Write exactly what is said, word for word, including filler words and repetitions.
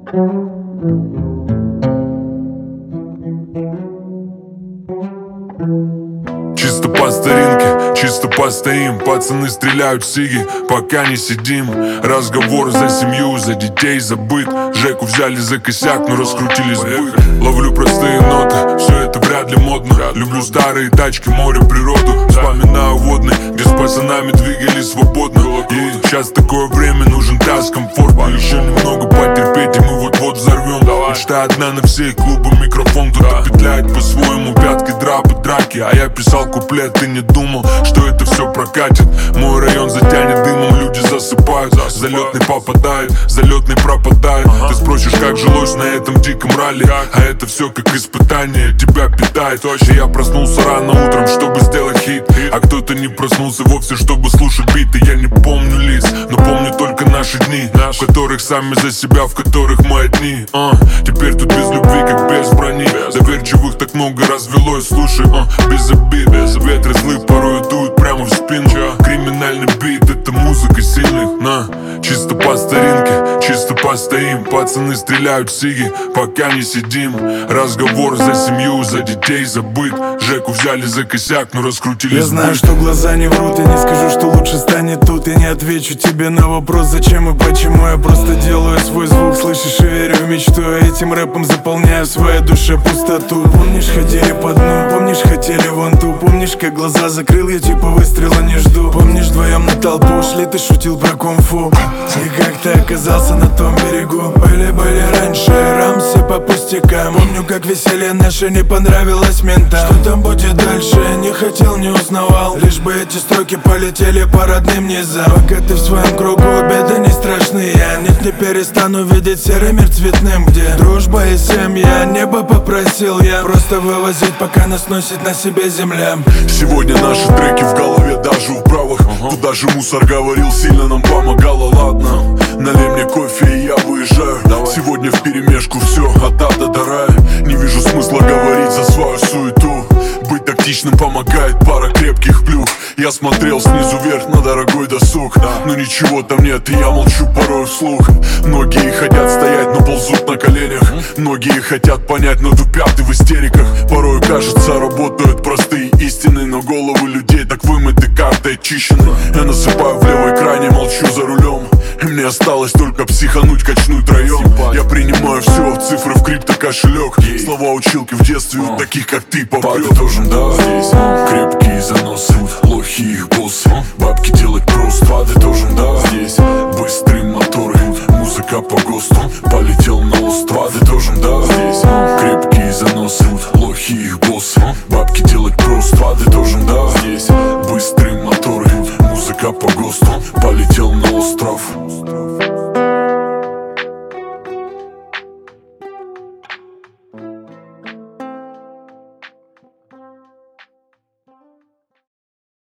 Чисто по старинке, чисто постоим. Пацаны стреляют сиги, пока не сидим. Разговор за семью, за детей, за быт. Жеку взяли за косяк, но раскрутили сбыт. Ловлю простые ноты, все это вряд ли модно. Люблю старые тачки, море, природу. Вспоминаю водный, где с пацанами двигались свободно. И сейчас такое время, нужен таз, комфорт. Еще немного потерпеть, и мы вот-вот взорвем. Мечта одна на все клубы, микрофон. Кто-то петляет по-своему, пятки, драпы, драки. А я писал куплет и не думал, что это все прокатит. Мой район затянет дымом, люди засыпают. Залетный попадает, залетный пропадает. Ты спросишь, как жилось на этом диком ралли. А это все как испытание, тебя питает. И я проснулся рано утром, чтобы сделать хит. А кто-то не проснулся вовсе, чтобы слушать биты. Я не помню лиц, но помню только наши дни, в которых сами за себя, в которых мы одни. а, Теперь тут без любви, как без брони. Доверчивых так много развелось, слушай, а, без обид. Ветры злы порой дуют прямо в спину. Криминальный бит, это музыка сильных. На, чисто по старинке, чисто постоим. Пацаны стреляют сиги, пока не сидим. Разговор за семью, за детей, за быт. Жеку взяли за косяк, но раскрутили Я сбыт. знаю, что глаза не врут, и не скажу, что лучше станет тут. И не отвечу тебе на вопрос, зачем и почему. Я просто делаю свой звук, слышишь, и верю в мечту. Я этим рэпом заполняю в своей душе пустоту. Помнишь, ходили по дну, помнишь, хотели вон ту. Помнишь, как глаза закрыл, я типа выстрела не жду. Помнишь, вдвоем на толпу шли, ты шутил про кунг-фу. И как ты оказался на том берегу. Были-были раньше рамсы по пустякам. Помню, как веселье наше не понравилось ментам. Что там будет дальше, не хотел, не узнавал. Лишь бы эти строки полетели по родным низам. Пока ты в своем кругу, беды не страшные. Нет, не перестану видеть серый мир цветным, где дружба и семья. Небо попросил я просто вывозить, пока нас носит на себе земля. Сегодня наши треки в голове, даже в правах. uh-huh. Куда же мусор говорил, сильно нам помогало. Ладно, налей мне кофе и я выезжаю. Давай. Сегодня вперемешку все от А до Рая. Не вижу смысла говорить за свою суету. Быть тактичным помогает пара крепких плюх. Я смотрел снизу вверх на дорогой досуг, но ничего там нет, и я молчу порой вслух. Многие хотят стоять, но ползут на коленях. Многие хотят понять, но тупят и в истериках. Порой кажется, работают простые истины, но головы людей так вымыты, карты очищены. Я насыпаю в левой крайне, молчу за рулем. И мне осталось только психануть, качнуть троем. Я принимаю все, цифры в криптокошелек. Слова училки в детстве у таких, как ты, попрет. Да, здесь крепкие заносы, лохи их боссы. Бабки делать просто, пады тоже, да, здесь быстрые моторы, музыка по ГОСТу. Полетел на ост, пады тоже, да, здесь крепкие заносы, лохи их боссы. Бабки делать просто, пады тоже, да, здесь быстрые моторы, музыка по ГОСТу.